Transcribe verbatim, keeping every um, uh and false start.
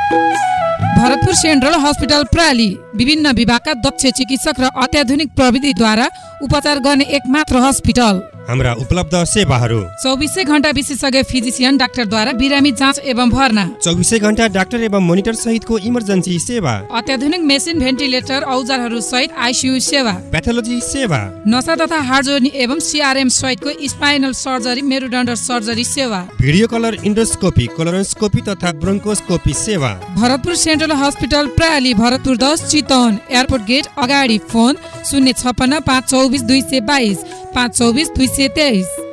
Bharatpur central hospital प्राली विभिन्न विभागका दक्ष चिकित्सक र अत्याधुनिक प्रविधिद्वारा उपचार गर्ने एकमात्र हस्पिटल। हाम्रा उपलब्ध सेवाहरू चौबिसै घण्टा विशेषज्ञ फिजिसियन डाक्टरद्वारा बिरामी जाँच एवं भर्ना, चौबिसै घण्टा डाक्टर एवं मोनिटर सहितको इमर्जेन्सी सेवा, अत्याधुनिक मेसिन भेन्टिलेटर औजारहरू सहित आइसियु सेवा, प्याथोलोजी सेवा, नसा तथा हार्ट जोर्नी एवं सिआरएम सहितको स्पाइनल सर्जरी मेरुदण्ड सर्जरी सेवा, भिडियो कलर इन्डोस्कोपी, कोलोनोस्कोपी तथा ब्रोन्कोस्कोपी सेवा। भरतपुर सेन्ट्रल हस्पिटल प्राली, भरतपुर दस चितवन एयरपोर्ट गेट अगाडि। फोन शून्य छपन्न पाँच चौबिस दुई सय बाइस पाँच चौबिस दुई सय तेइस।